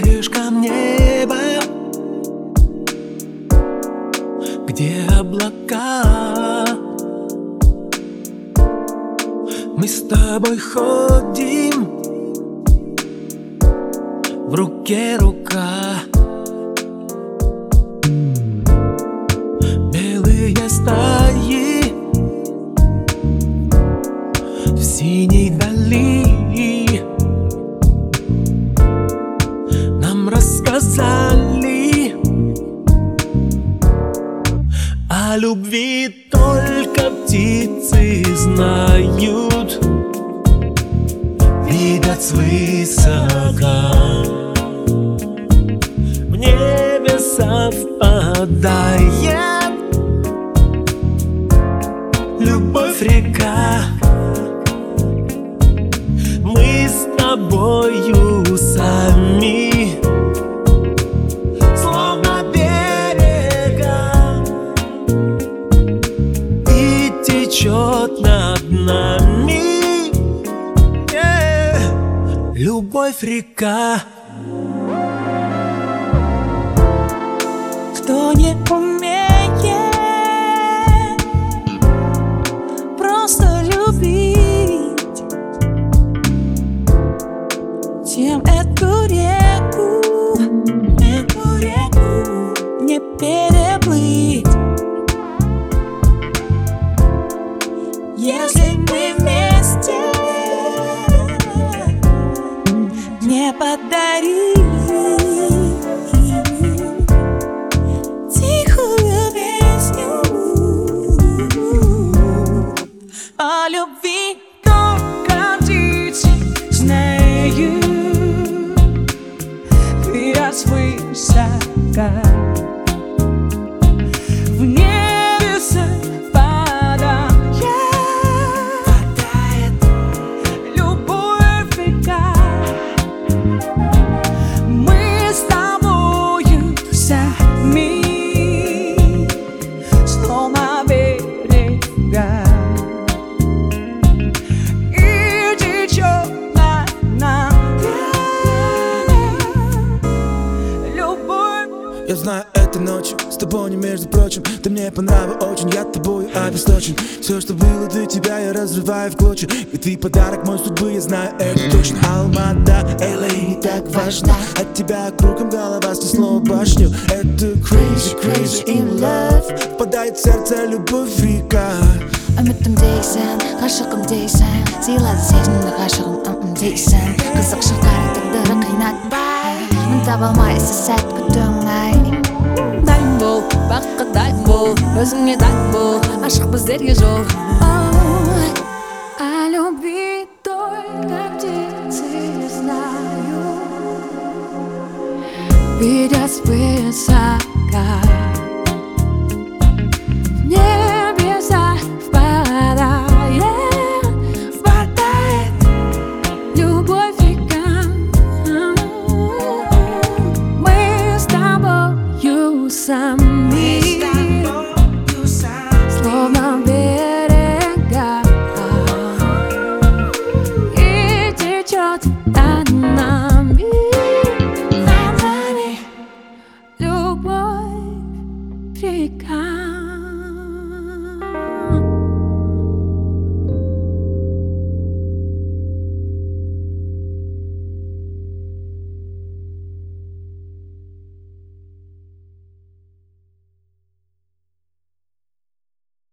краешком неба, где облака. Мы с тобой ходим, в руке рука. Белые стаи в синей дали нам рассказали о любви только птицы знают, видят свысока. В небе совпадает любовь река. Мы с тобою сами, словно берега, и течет над нами любовь река. Кто не умеет просто любить, тем эту реку не переплыть. Если мы вместе не подарить тихую песню о любви, только птицы знают, видят свысока. В небе совпадает любовь река. Мы с тобою сами, словно берега, и течет над нами любовь. Я знаю, этой ночью с тобой не между прочим. Ты мне по нраву очень, я тобою обесточен. Все, что было до тебя, я разрываю в клочья. И ты подарок мой судьбы, я знаю это точно. Алмата, LA не так важно. От тебя кругом голова снесло башню. Это crazy, crazy in love. Впадает в сердце любовь река. үмітімдейсің, ғашығымдейсің, сыйлады сезімді ғашығым дейсің. Қызық шақтары тағдыры қинатпай, мін таба алмайсың сәт күтің ай. Дайын бол, баққа дайын бол, өзіңе дайын бол, ашық біздерге жол.